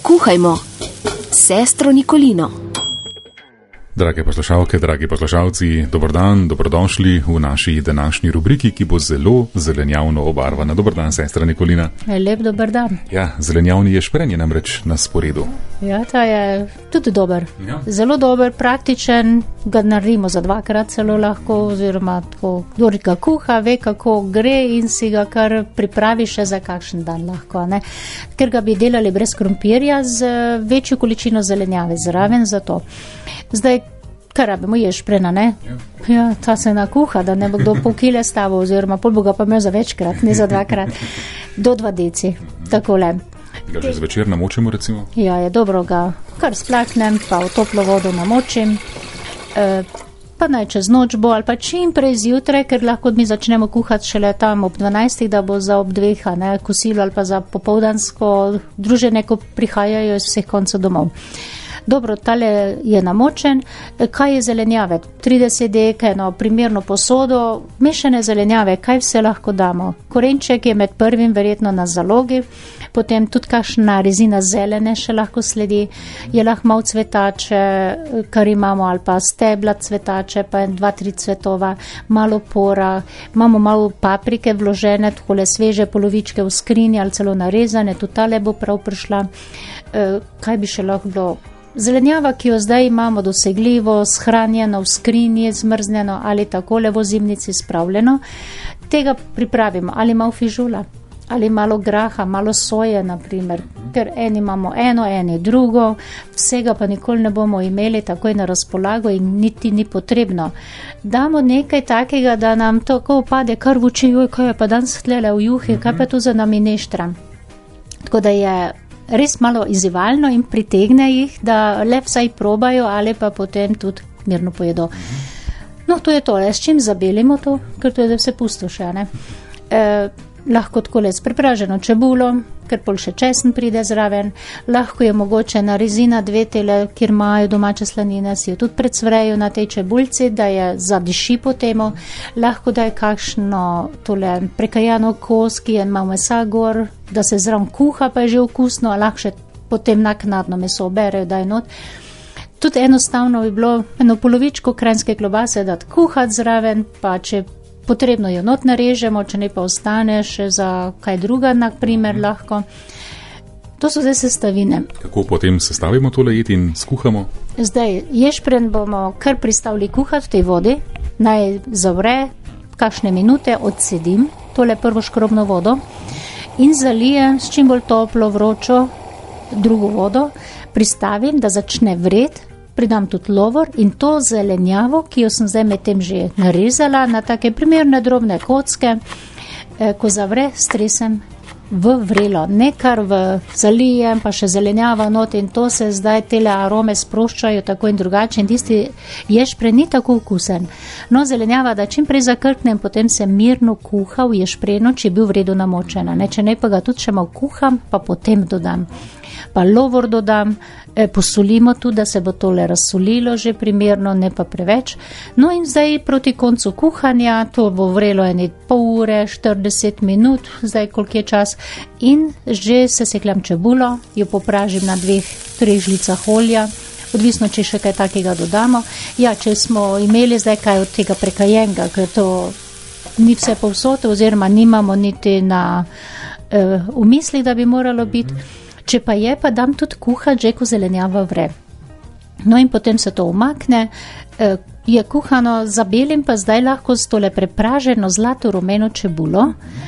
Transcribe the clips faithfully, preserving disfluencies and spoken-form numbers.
Kuhajmo s sestro Nikolino. Drage poslušalke, dragi poslušalci, dober dan, dobrodošli v naši današnji rubriki, ki bo zelo zelenjavno obarvana. Dober dan, sestra Nikolina. Lep dober dan. Ja, zelenjavni ješprenj je namreč na sporedu. Ja, ta je tudi dober. Ja. Zelo dober, praktičen, ga naredimo za dvakrat celo lahko, oziroma tako, kdor ga kuha, ve kako gre in si ga kar pripravi še za kakšen dan lahko, ne. Ker ga bi delali brez krompirja z večjo količino zelenjave zraven za to. Zdaj, kar rabimo ješprena, ne? Ja. Ja, ta se nakuha, da ne bo kdo pol kile stavil, oziroma pol bo ga pa imel za večkrat, ne za dvakrat. Do dva deci, takole. Ga že zvečer namočimo, recimo? Ja, je dobro ga kar splaknem, pa v toplo vodo namočim, e, pa naj čez noč bo, ali pa čim prej zjutraj, ker lahko mi začnemo kuhati šele tam ob dvanajstih, da bo za ob dveh, ne, kosilo ali pa za popoldansko druženje, ko prihajajo iz vseh koncev domov. Dobro, tale je namočen. Kaj je zelenjave? trideset dek, eno primerno posodo, mešane zelenjave, kaj vse lahko damo? Korenček je med prvim verjetno na zalogi, potem tudi kakšna rezina zelene še lahko sledi, je lahko malo cvetače, kar imamo, ali pa stebla cvetače, pa dva, tri cvetova, malo pora, imamo malo paprike vložene, takole sveže polovičke v skrinji ali celo narezane, tudi tale bo prav prišla. E, kaj bi še lahko bilo? Zelenjava, ki jo zdaj imamo dosegljivo, shranjeno v skrinji, zmrznjeno ali takole v zimnici spravljeno, tega pripravimo ali malo fižula, ali malo graha, malo soje, naprimer, ker eni imamo eno, eni drugo, vsega pa nikoli ne bomo imeli takoj na razpolago in niti ni potrebno. Damo nekaj takega, da nam tako pade kar v oči, joj, kaj je pa danes tlele v juhi, kaj pa tu za nami neštra. Tako da je res malo izzivalno in pritegne jih, da le vsaj probajo ali pa potem tudi mirno pojedo. No, to je tole, s čim zabelimo to, ker to je vse pusto še, ne. E, lahko takole s prepraženo čebulo, ker pol še česen pride zraven, lahko je mogoče na rezina dve tele, kjer imajo domače slanine, si jo tudi predsvrejo na tej čebulci, da je zadiši po temu, lahko da je kakšno tole prekajano kos, ki je malo mesa gor, da se zraven kuha, pa je že okusno, a lahko še potem naknadno meso oberejo, da je not. Tudi enostavno bi bilo eno polovičko kranjske klobase dati kuhati zraven, pa če potrebno jo not narežemo, če ne pa ostane še za kaj druga, na primer, lahko. To so zdaj sestavine. Kako potem sestavimo tole jed in skuhamo? Zdaj, ješprenj bomo kar pristavili kuhati v tej vodi, naj zavre, kakšne minute odsedim, tole prvo škrobno vodo in zalijem s čim bolj toplo, vročo drugo vodo, pristavim, da začne vret, pridam tudi lovor in to zelenjavo, ki jo sem zdaj med tem že narezala na take primerne drobne kocke, eh, ko zavre, stresem v vrelo, ne kar v zalijem, pa še zelenjava not in to se zdaj tele arome sproščajo tako in drugače in tisti ješprenj ni tako okusen. No, zelenjava, da čim prej zakrknem, potem se mirno kuha v ješprenu, če je bil v redu namočena, ne, če ne pa ga tudi še malo kuham, pa potem dodam. Pa lovor dodam, eh, posolimo tudi, da se bo tole razsolilo že primerno, ne pa preveč. No in zdaj proti koncu kuhanja, to bo vrelo eni pol ure, štirideset minut, zdaj koliko je čas, in že sesekljam čebulo, jo popražim na dveh, treh žlicah olja, odvisno, če še kaj takega dodamo. Ja, če smo imeli zdaj kaj od tega prekajenga, ker to ni vse povsod, oziroma nimamo niti na eh, v mislih, da bi moralo biti. Če pa je, pa dam tudi kuhati, že ko zelenjava vre. No in potem se to umakne, je kuhano, zabelim pa zdaj lahko s tole prepraženo zlato rumeno čebulo.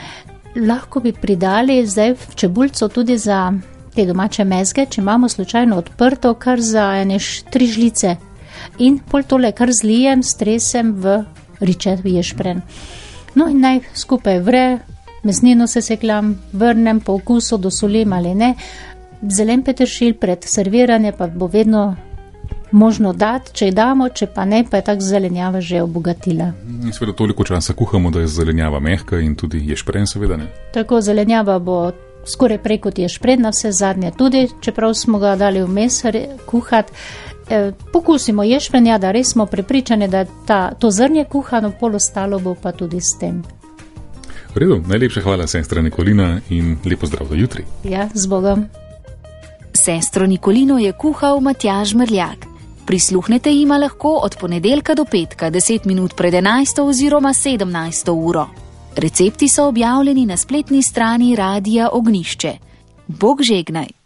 Lahko bi pridali zdaj v čebulco tudi za te domače mezge, če imamo slučajno odprto, kar za ene tri žlice. In pol tole kar zlijem, stresem v riče ješprenj. No in naj skupaj vre, mesnino sesekljam, vrnem po okusu, dosolim ali ne. Zelen peteršilj pred serviranje pa bo vedno možno dati, če damo, če pa ne, pa je tak zelenjava že obogatila. In seveda toliko časa kuhamo, da je zelenjava mehka in tudi ješprenj seveda ne. Tako, zelenjava bo skoraj prej kot ješprenj, na vse zadnje tudi, čeprav smo ga dali vmes kuhati. E, pokusimo ješprenja, da res smo prepričani, da ta, to zrnje kuhano, pol ostalo bo pa tudi s tem. V redu, najlepša hvala, sestra Nikolina, in lepo zdrav do jutri. Ja, z Bogom. Sestro Nikolino je kuhal Matjaž Mrljak. Prisluhnete jima lahko od ponedeljka do petka, deset minut pred enajsto oziroma sedemnajsto uro. Recepti so objavljeni na spletni strani Radia Ognjišče. Bog žegnaj!